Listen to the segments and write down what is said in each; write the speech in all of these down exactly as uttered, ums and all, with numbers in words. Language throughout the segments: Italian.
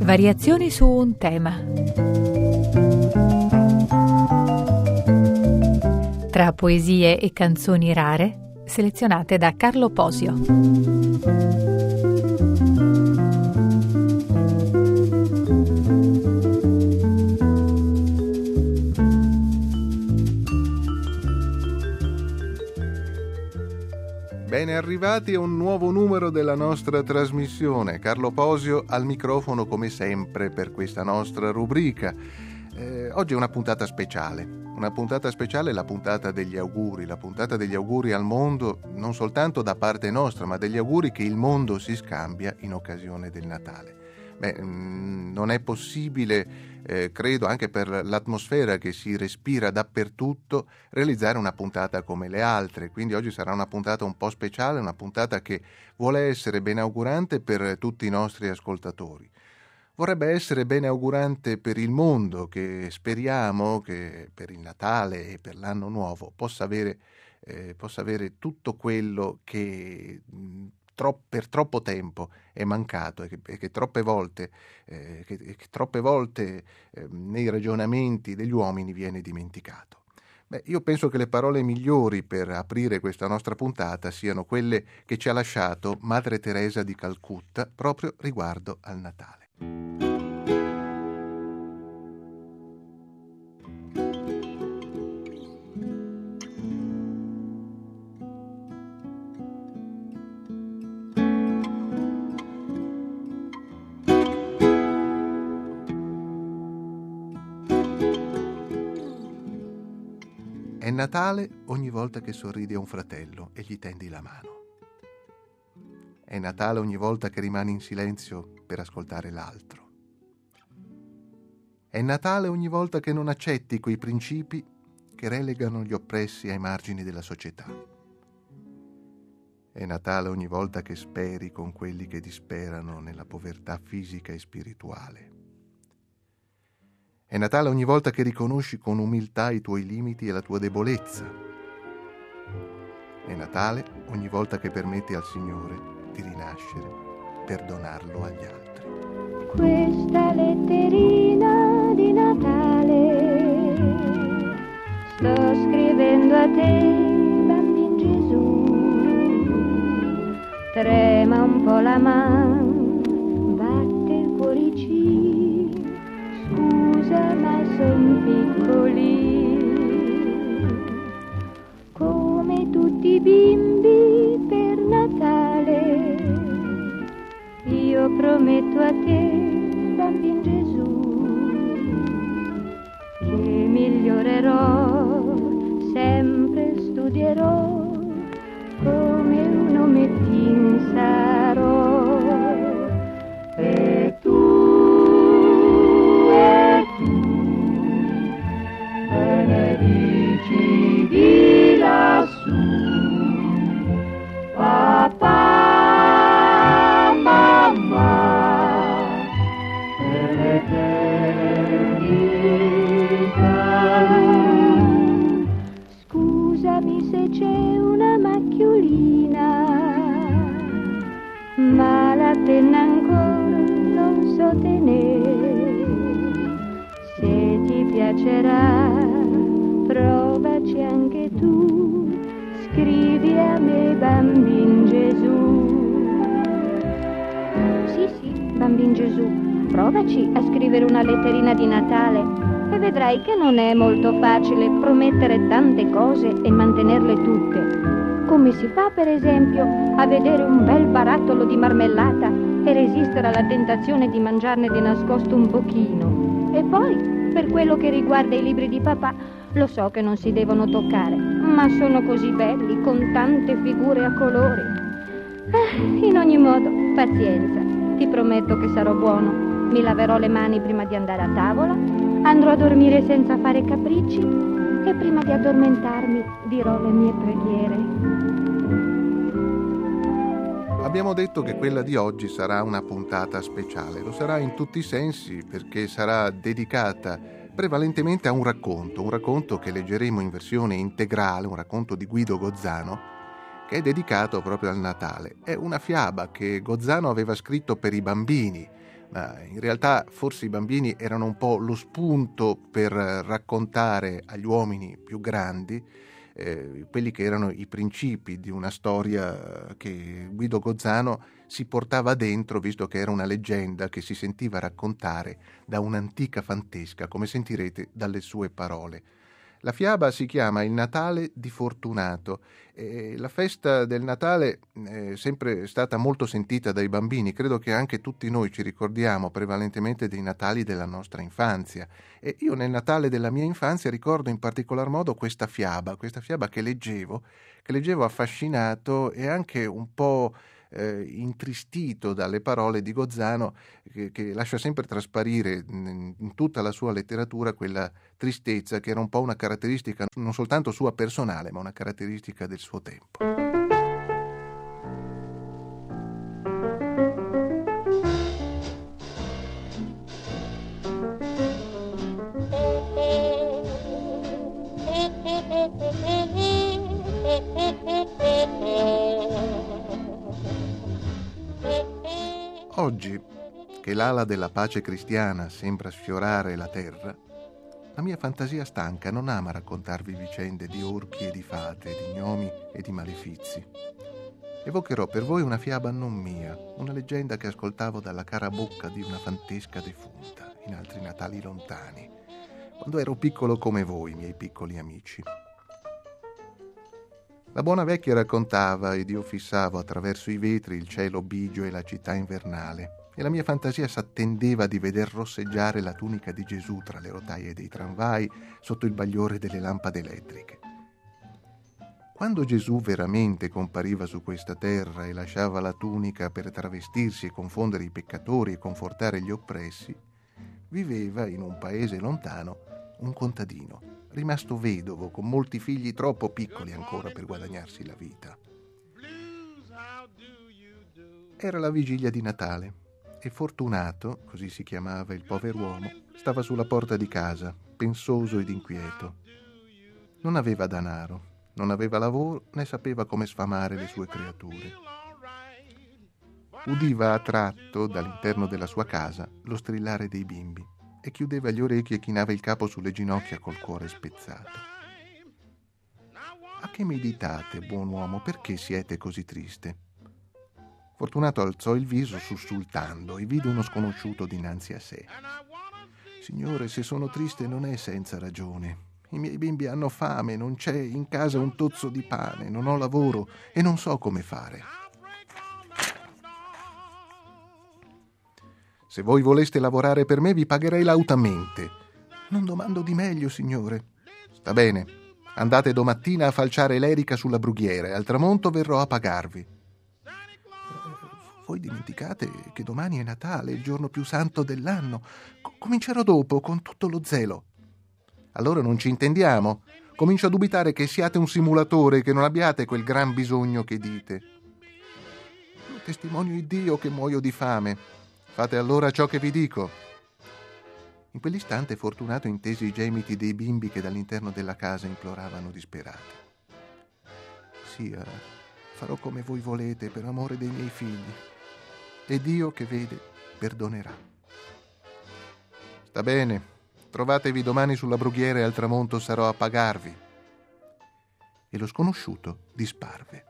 Variazioni su un tema. Tra poesie e canzoni rare, selezionate da Carlo Posio. Ben arrivati a un nuovo numero della nostra trasmissione. Carlo Posio al microfono come sempre per questa nostra rubrica. Eh, oggi è una puntata speciale. Una puntata speciale, la puntata degli auguri, la puntata degli auguri al mondo, non soltanto da parte nostra, ma degli auguri che il mondo si scambia in occasione del Natale. Beh, mh, non è possibile, eh, credo, anche per l'atmosfera che si respira dappertutto, realizzare una puntata come le altre. Quindi oggi sarà una puntata un po' speciale, una puntata che vuole essere benaugurante per tutti i nostri ascoltatori. Vorrebbe essere benaugurante per il mondo, che speriamo che per il Natale e per l'anno nuovo possa avere, eh, possa avere tutto quello che mh, tro- per troppo tempo è mancato e che, e che troppe volte, eh, che, che troppe volte eh, nei ragionamenti degli uomini viene dimenticato. Beh, io penso che le parole migliori per aprire questa nostra puntata siano quelle che ci ha lasciato Madre Teresa di Calcutta proprio riguardo al Natale. È Natale ogni volta che sorridi a un fratello e gli tendi la mano. È Natale ogni volta che rimani in silenzio per ascoltare l'altro. È Natale ogni volta che non accetti quei principi che relegano gli oppressi ai margini della società. È Natale ogni volta che speri con quelli che disperano nella povertà fisica e spirituale. È Natale ogni volta che riconosci con umiltà i tuoi limiti e la tua debolezza. È Natale ogni volta che permetti al Signore di rinascere per donarlo agli altri. Questa letterina di Natale sto scrivendo a te, bambin Gesù. Trema un po' la man, batte il cuoricino, scusa ma son piccolino. Come tutti i bimbi per Natale, io prometto a te, bambin Gesù, che migliorerò, sempre studierò, come un omettin sarò. E tu, e tu, benedici di lassù, papà, mamma, e l'eternità. Scusami se c'è una macchiolina, ma la penna ancora non so tenere. Se ti piacerà, provaci anche tu, scrivi a me, bambin Gesù. Sì, sì, bambin Gesù, provaci a scrivere una letterina di Natale e vedrai che non è molto facile promettere tante cose e mantenerle tutte. Come si fa, per esempio, a vedere un bel barattolo di marmellata e resistere alla tentazione di mangiarne di nascosto un pochino. E poi, per quello che riguarda i libri di papà, lo so che non si devono toccare, ma sono così belli, con tante figure a colori. Ah, in ogni modo, pazienza, ti prometto che sarò buono. Mi laverò le mani prima di andare a tavola, andrò a dormire senza fare capricci e prima di addormentarmi dirò le mie preghiere. Abbiamo detto che quella di oggi sarà una puntata speciale. Lo sarà in tutti i sensi perché sarà dedicata prevalentemente a un racconto, un racconto che leggeremo in versione integrale, un racconto di Guido Gozzano, che è dedicato proprio al Natale. È una fiaba che Gozzano aveva scritto per i bambini, Ma in realtà forse i bambini erano un po' lo spunto per raccontare agli uomini più grandi eh, quelli che erano i principi di una storia che Guido Gozzano si portava dentro, visto che era una leggenda che si sentiva raccontare da un'antica fantesca, come sentirete dalle sue parole. La fiaba si chiama Il Natale di Fortunato e la festa del Natale è sempre stata molto sentita dai bambini. Credo che anche tutti noi ci ricordiamo prevalentemente dei Natali della nostra infanzia, e io nel Natale della mia infanzia ricordo in particolar modo questa fiaba, questa fiaba che leggevo, che leggevo affascinato e anche un po' Eh, intristito dalle parole di Gozzano, che, che lascia sempre trasparire in, in tutta la sua letteratura quella tristezza che era un po' una caratteristica non soltanto sua personale, ma una caratteristica del suo tempo. Oggi, che l'ala della pace cristiana sembra sfiorare la terra, la mia fantasia stanca non ama raccontarvi vicende di orchi e di fate, di gnomi e di malefizi. Evocherò per voi una fiaba non mia, una leggenda che ascoltavo dalla cara bocca di una fantesca defunta, in altri Natali lontani, quando ero piccolo come voi, miei piccoli amici. La buona vecchia raccontava ed io fissavo attraverso i vetri il cielo bigio e la città invernale, e la mia fantasia s'attendeva di veder rosseggiare la tunica di Gesù tra le rotaie dei tramvai sotto il bagliore delle lampade elettriche. Quando Gesù veramente compariva su questa terra e lasciava la tunica per travestirsi e confondere i peccatori e confortare gli oppressi, viveva in un paese lontano un contadino, rimasto vedovo, con molti figli troppo piccoli ancora per guadagnarsi la vita. Era la vigilia di Natale e Fortunato, così si chiamava il pover'uomo, stava sulla porta di casa, pensoso ed inquieto. Non aveva danaro, non aveva lavoro, né sapeva come sfamare le sue creature. Udiva a tratto, dall'interno della sua casa, lo strillare dei bimbi e chiudeva gli orecchi e chinava il capo sulle ginocchia col cuore spezzato. A che meditate, buon uomo? Perché siete così triste? Fortunato alzò il viso sussultando e vide uno sconosciuto dinanzi a sé. Signore, se sono triste non è senza ragione. I miei bimbi hanno fame, non c'è in casa un tozzo di pane, non ho lavoro e non so come fare. Se voi voleste lavorare per me vi pagherei lautamente. Non domando di meglio, signore. Sta bene, andate domattina a falciare l'erica sulla brughiera e al tramonto verrò a pagarvi. Voi dimenticate che domani è Natale, il giorno più santo dell'anno. C- comincerò dopo, con tutto lo zelo. Allora non ci intendiamo. Comincio a dubitare che siate un simulatore e che non abbiate quel gran bisogno che dite. Lo testimonio di Dio che muoio di fame. Fate allora ciò che vi dico. In quell'istante Fortunato intese i gemiti dei bimbi che dall'interno della casa imploravano disperati. Sia, farò come voi volete per amore dei miei figli, e Dio che vede perdonerà. Sta bene, trovatevi domani sulla brughiera e al tramonto sarò a pagarvi. E lo sconosciuto disparve.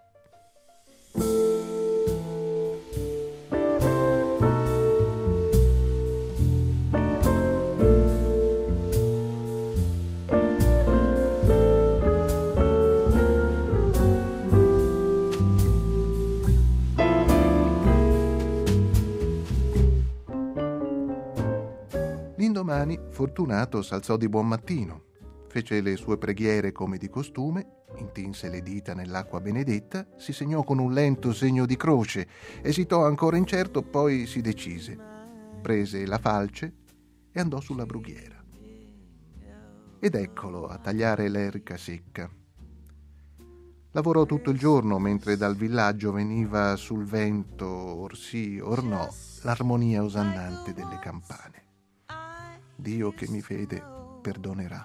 L'indomani Fortunato s'alzò di buon mattino, fece le sue preghiere come di costume, intinse le dita nell'acqua benedetta, si segnò con un lento segno di croce, esitò ancora incerto, poi si decise, prese la falce e andò sulla brughiera. Ed eccolo a tagliare l'erica secca. Lavorò tutto il giorno mentre dal villaggio veniva sul vento, or sì or no, l'armonia osannante delle campane. Dio che mi vede perdonerà.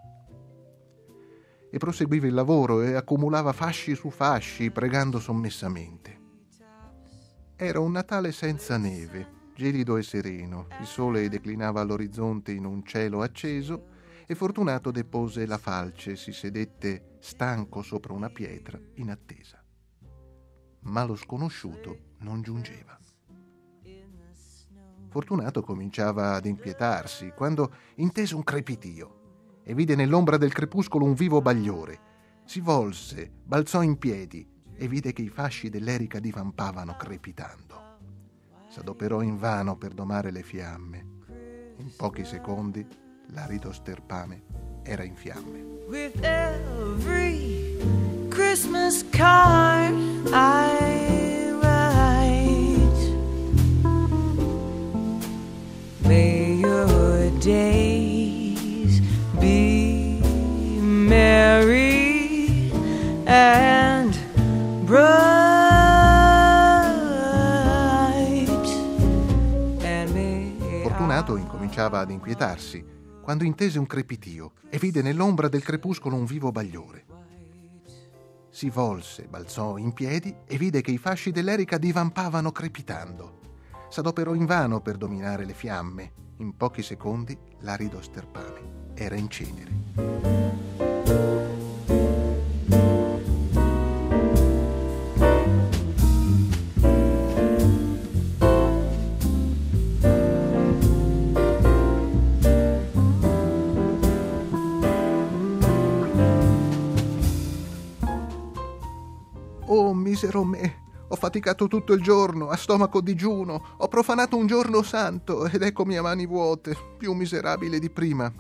E proseguiva il lavoro e accumulava fasci su fasci, pregando sommessamente. Era un Natale senza neve, gelido e sereno, il sole declinava all'orizzonte in un cielo acceso e Fortunato depose la falce e si sedette stanco sopra una pietra in attesa. Ma lo sconosciuto non giungeva. Fortunato cominciava ad inquietarsi quando intese un crepitio e vide nell'ombra del crepuscolo un vivo bagliore. Si volse, balzò in piedi e vide che i fasci dell'erica divampavano crepitando. S'adoperò invano per domare le fiamme. In pochi secondi l'arido sterpame era in fiamme. With every Christmas card I write, may your days be merry and bright. Fortunato incominciava ad inquietarsi quando intese un crepitio e vide nell'ombra del crepuscolo un vivo bagliore. Si volse, balzò in piedi e vide che i fasci dell'erica divampavano crepitando. S'adoperò invano per dominare le fiamme. In pochi secondi l'arido sterpame era in cenere. Oh, misero me! Ho faticato tutto il giorno, a stomaco digiuno, ho profanato un giorno santo ed eccomi a mani vuote, più miserabile di prima.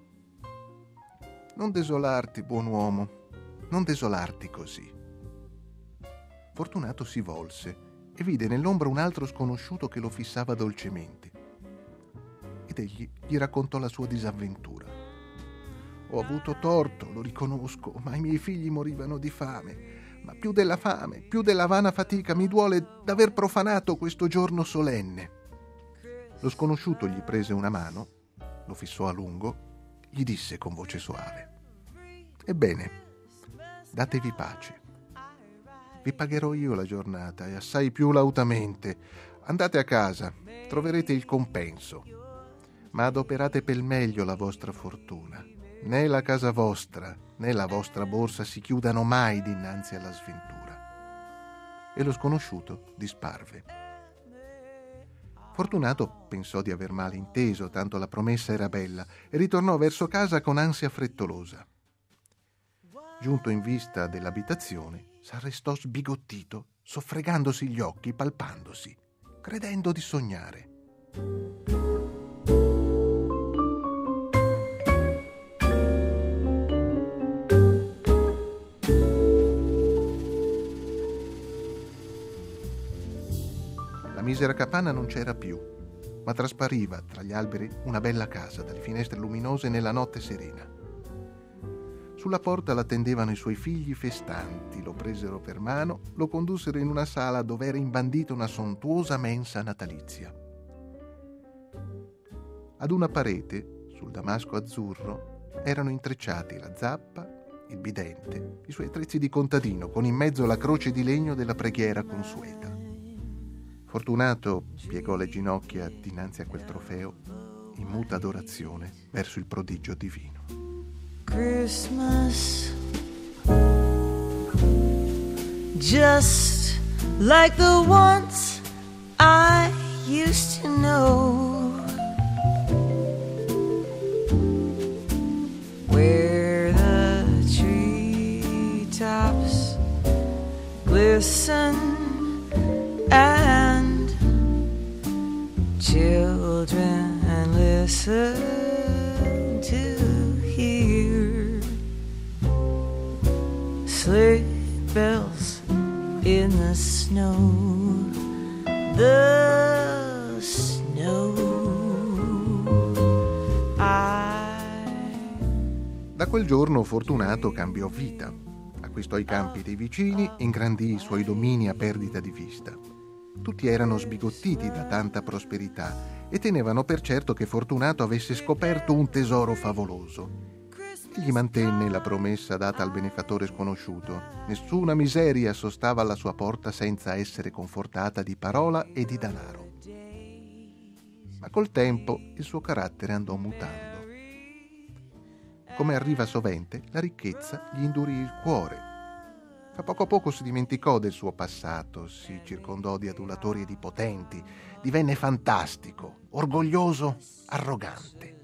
Non desolarti, buon uomo, non desolarti così. Fortunato si volse e vide nell'ombra un altro sconosciuto che lo fissava dolcemente. Ed egli gli raccontò la sua disavventura. Ho avuto torto, lo riconosco, ma i miei figli morivano di fame. Ma più della fame, più della vana fatica mi duole d'aver profanato questo giorno solenne. Lo sconosciuto gli prese una mano, lo fissò a lungo, gli disse con voce soave: Ebbene, datevi pace. Vi pagherò io la giornata e assai più lautamente. Andate a casa, troverete il compenso. Ma adoperate pel meglio la vostra fortuna. Né la casa vostra, né la vostra borsa si chiudano mai dinanzi alla sventura. E lo sconosciuto disparve. Fortunato pensò di aver male inteso, tanto la promessa era bella, e ritornò verso casa con ansia frettolosa. Giunto in vista dell'abitazione, s'arrestò sbigottito, soffregandosi gli occhi, palpandosi, credendo di sognare. La misera capanna non c'era più, ma traspariva tra gli alberi una bella casa dalle finestre luminose nella notte serena. Sulla porta l'attendevano i suoi figli festanti, lo presero per mano, lo condussero in una sala dove era imbandita una sontuosa mensa natalizia. Ad una parete, sul damasco azzurro, erano intrecciati la zappa, il bidente, i suoi attrezzi di contadino, con in mezzo la croce di legno della preghiera consueta. Fortunato piegò le ginocchia dinanzi a quel trofeo in muta adorazione verso il prodigio divino. Christmas, just like the ones I used to know, where the treetops glisten and children listen to hear sleigh bells in the snow, the snow. I... Da quel giorno Fortunato cambiò vita. Acquistò i campi dei vicini, ingrandì i suoi domini a perdita di vista. Tutti erano sbigottiti da tanta prosperità e tenevano per certo che Fortunato avesse scoperto un tesoro favoloso. Egli mantenne la promessa data al benefattore sconosciuto. Nessuna miseria sostava alla sua porta senza essere confortata di parola e di danaro. ma col tempo il suo carattere andò mutando. Come arriva sovente, la ricchezza gli indurì il cuore. A poco a poco si dimenticò del suo passato, si circondò di adulatori e di potenti, divenne fantastico, orgoglioso, arrogante.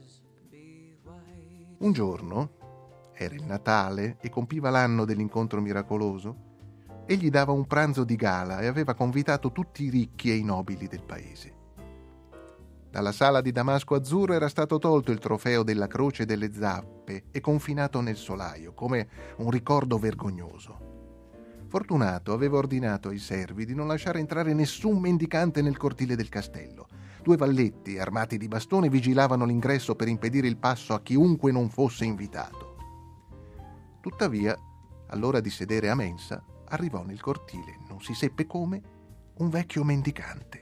Un giorno, era il Natale e compiva l'anno dell'incontro miracoloso, egli dava un pranzo di gala e aveva convitato tutti i ricchi e i nobili del paese. Dalla sala di damasco azzurro era stato tolto il trofeo della croce delle zappe e confinato nel solaio, come un ricordo vergognoso. Fortunato aveva ordinato ai servi di non lasciare entrare nessun mendicante nel cortile del castello. Due valletti, armati di bastoni, vigilavano l'ingresso per impedire il passo a chiunque non fosse invitato. Tuttavia, all'ora di sedere a mensa, arrivò nel cortile, non si seppe come, un vecchio mendicante.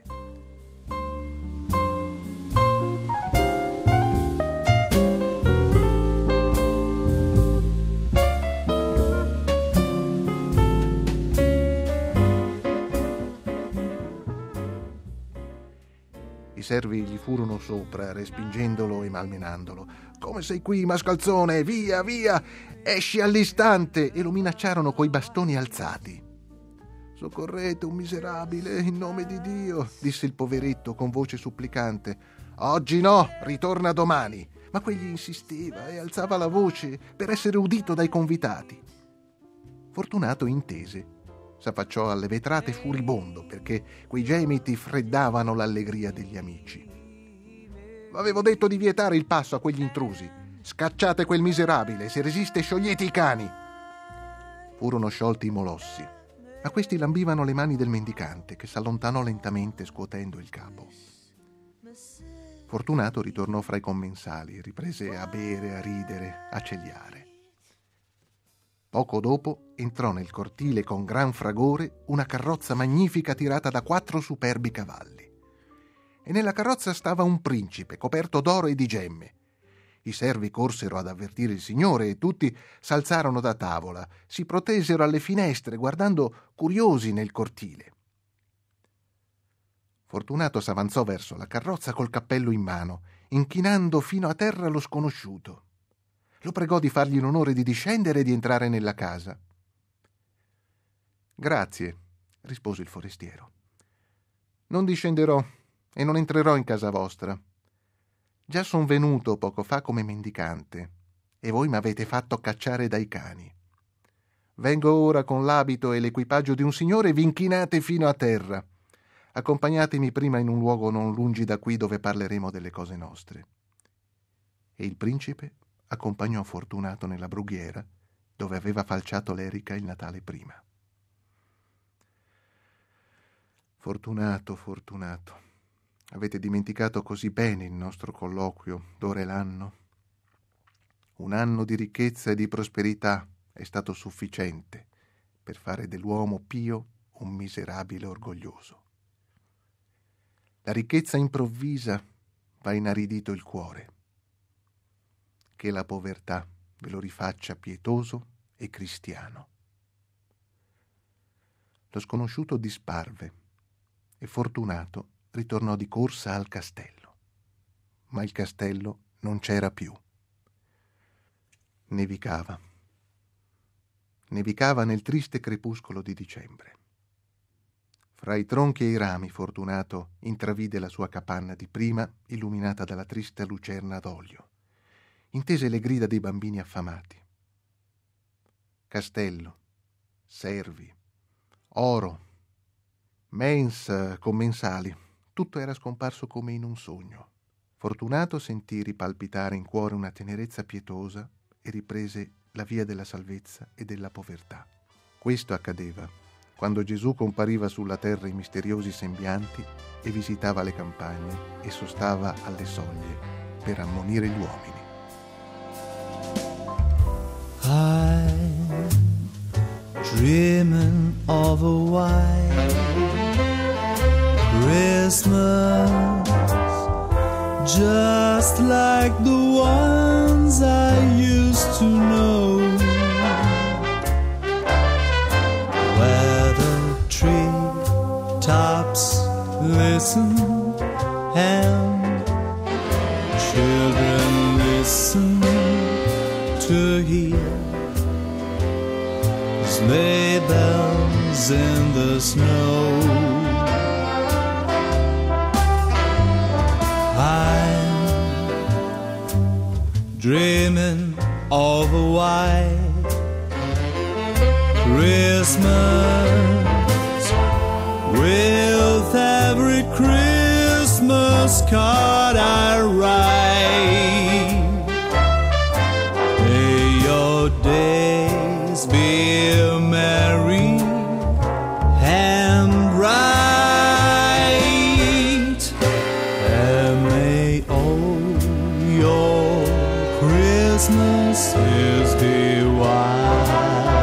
I servi gli furono sopra, respingendolo e malmenandolo. «Come sei qui, mascalzone? Via, via! Esci all'istante!» E lo minacciarono coi bastoni alzati. «Soccorrete un miserabile, in nome di Dio!» disse il poveretto con voce supplicante. «Oggi no, ritorna domani!» Ma quegli insisteva e alzava la voce per essere udito dai convitati. Fortunato intese. S'affacciò alle vetrate furibondo perché quei gemiti freddavano l'allegria degli amici. «Avevo detto di vietare il passo a quegli intrusi. Scacciate quel miserabile, se resiste sciogliete i cani!» Furono sciolti i molossi, ma questi lambivano le mani del mendicante che s'allontanò lentamente scuotendo il capo. Fortunato ritornò fra i commensali e riprese a bere, a ridere, a cegliare. Poco dopo entrò nel cortile con gran fragore una carrozza magnifica tirata da quattro superbi cavalli. E nella carrozza stava un principe coperto d'oro e di gemme. I servi corsero ad avvertire il signore e tutti s'alzarono da tavola, si protesero alle finestre guardando curiosi nel cortile. Fortunato s'avanzò verso la carrozza col cappello in mano, inchinando fino a terra lo sconosciuto. Lo pregò di fargli l'onore di discendere e di entrare nella casa. «Grazie», rispose il forestiero. «Non discenderò e non entrerò in casa vostra. Già son venuto poco fa come mendicante e voi m'avete fatto cacciare dai cani. Vengo ora con l'abito e l'equipaggio di un signore e vi inchinate fino a terra. Accompagnatemi prima in un luogo non lungi da qui dove parleremo delle cose nostre». E il principe accompagnò Fortunato nella brughiera dove aveva falciato l'erica il Natale prima. Fortunato, Fortunato, avete dimenticato così bene il nostro colloquio d'ora e l'anno? Un anno di ricchezza e di prosperità è stato sufficiente per fare dell'uomo pio un miserabile orgoglioso. La ricchezza improvvisa va inaridito il cuore. Che la povertà ve lo rifaccia pietoso e cristiano. Lo sconosciuto disparve e Fortunato ritornò di corsa al castello. Ma il castello non c'era più. Nevicava. Nevicava nel triste crepuscolo di dicembre. Fra i tronchi e i rami Fortunato intravide la sua capanna di prima illuminata dalla triste lucerna d'olio. Intese le grida dei bambini affamati. Castello, servi, oro, mensa, commensali, tutto era scomparso come in un sogno. Fortunato sentì ripalpitare in cuore una tenerezza pietosa e riprese la via della salvezza e della povertà. Questo accadeva quando Gesù compariva sulla terra in misteriosi sembianti e visitava le campagne e sostava alle soglie per ammonire gli uomini. I'm dreaming of a white Christmas, just like the ones I used to know, where the tree tops listen and Children, listen to hear sleigh bells in the snow. I'm dreaming of a white Christmas with every Christmas card I write. May your days be merry and bright, and may all your Christmases be white.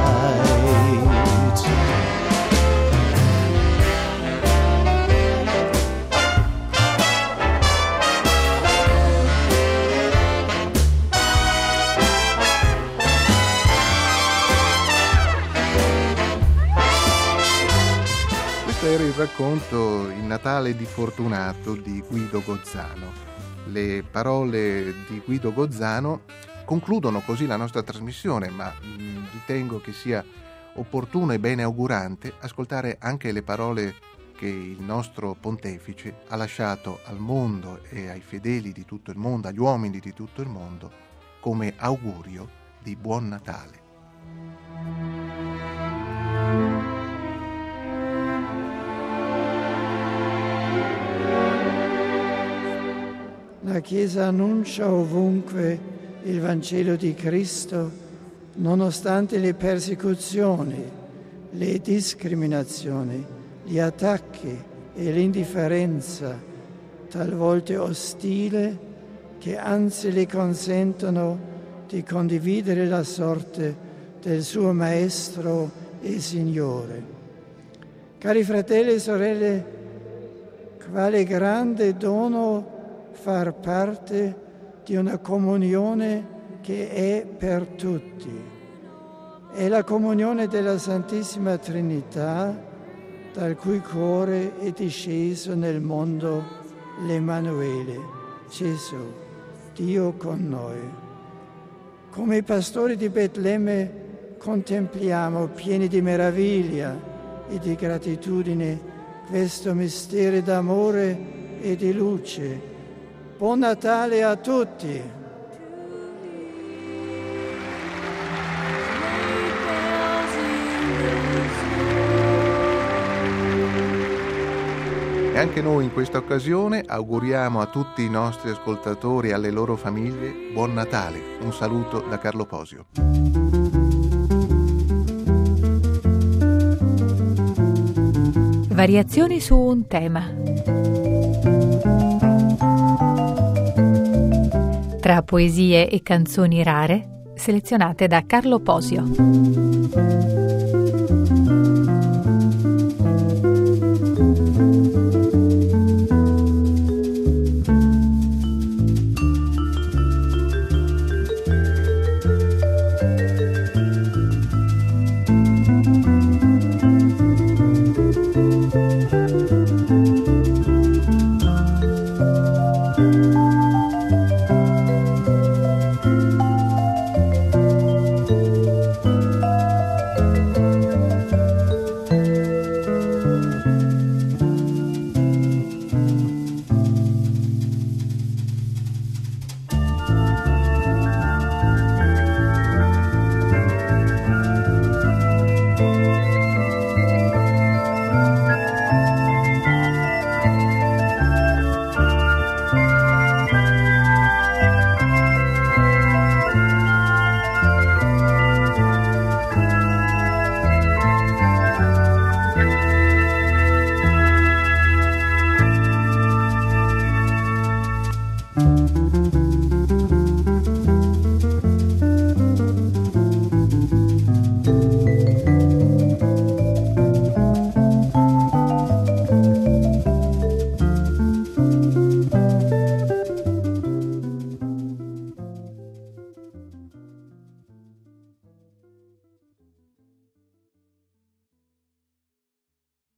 Era il racconto Il Natale di Fortunato di Guido Gozzano. Le parole di Guido Gozzano concludono così la nostra trasmissione, ma mh, ritengo che sia opportuno e bene augurante ascoltare anche le parole che il nostro pontefice ha lasciato al mondo e ai fedeli di tutto il mondo, agli uomini di tutto il mondo, come augurio di Buon Natale. La Chiesa annuncia ovunque il Vangelo di Cristo, nonostante le persecuzioni, le discriminazioni, gli attacchi e l'indifferenza, talvolta ostile, che anzi le consentono di condividere la sorte del suo Maestro e Signore. Cari fratelli e sorelle, quale grande dono far parte di una comunione che è per tutti. È la comunione della Santissima Trinità, dal cui cuore è disceso nel mondo l'Emanuele, Gesù, Dio con noi. Come i pastori di Betlemme contempliamo pieni di meraviglia e di gratitudine questo mistero d'amore e di luce. Buon Natale a tutti! E anche noi in questa occasione auguriamo a tutti i nostri ascoltatori e alle loro famiglie Buon Natale. Un saluto da Carlo Posio. Variazioni su un tema. Tra poesie e canzoni rare selezionate da Carlo Posio.